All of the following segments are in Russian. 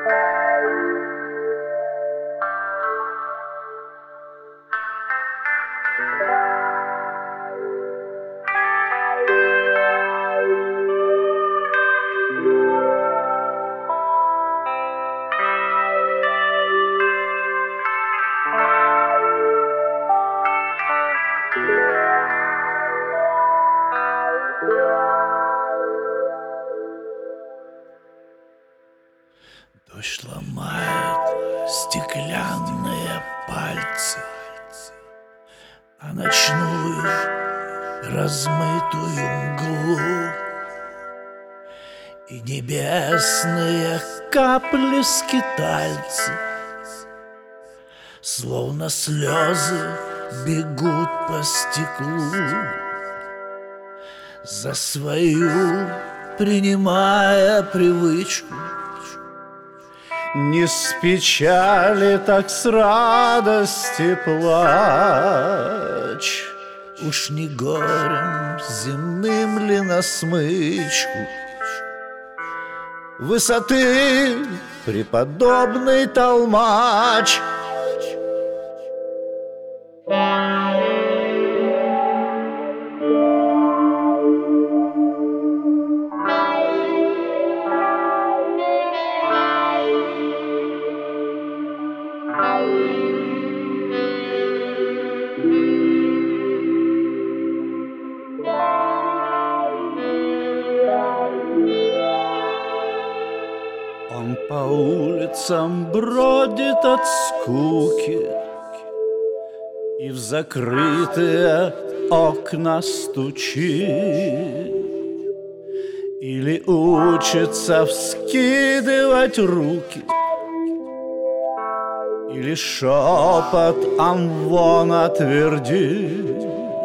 Дождь ломает стеклянные пальцы, а ночную размытую мглу и небесные капли скитальцы, словно слезы, бегут по стеклу, за свою принимая привычку. Не с печали, так с радости плачь. Уж не горем земным ли насмычку высоты преподобный толмач. Он по улицам бродит от скуки и в закрытые окна стучит, или учится вскидывать руки, или шепот амвона твердит.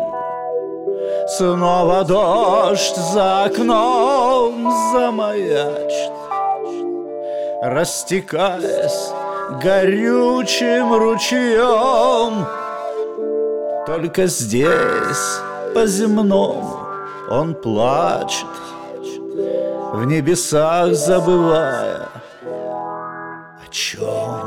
Снова дождь за окном замаячит, растекаясь горючим ручьем. Только здесь по-земному он плачет, в небесах забывая о чем.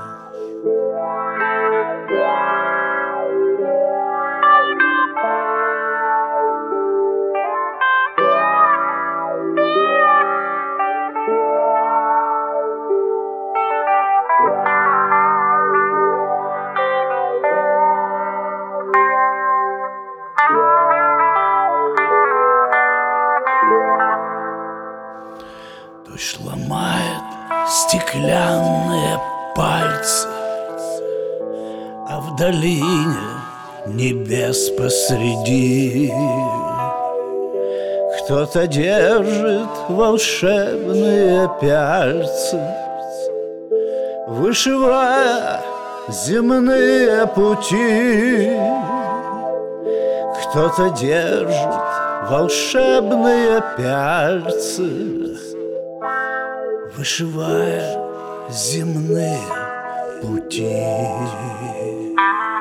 Дождь ломает стеклянные пальцы, а в долине небес посреди кто-то держит волшебные пяльцы, вышивая земные пути. Кто-то держит волшебные пяльцы, вышивая земные пути.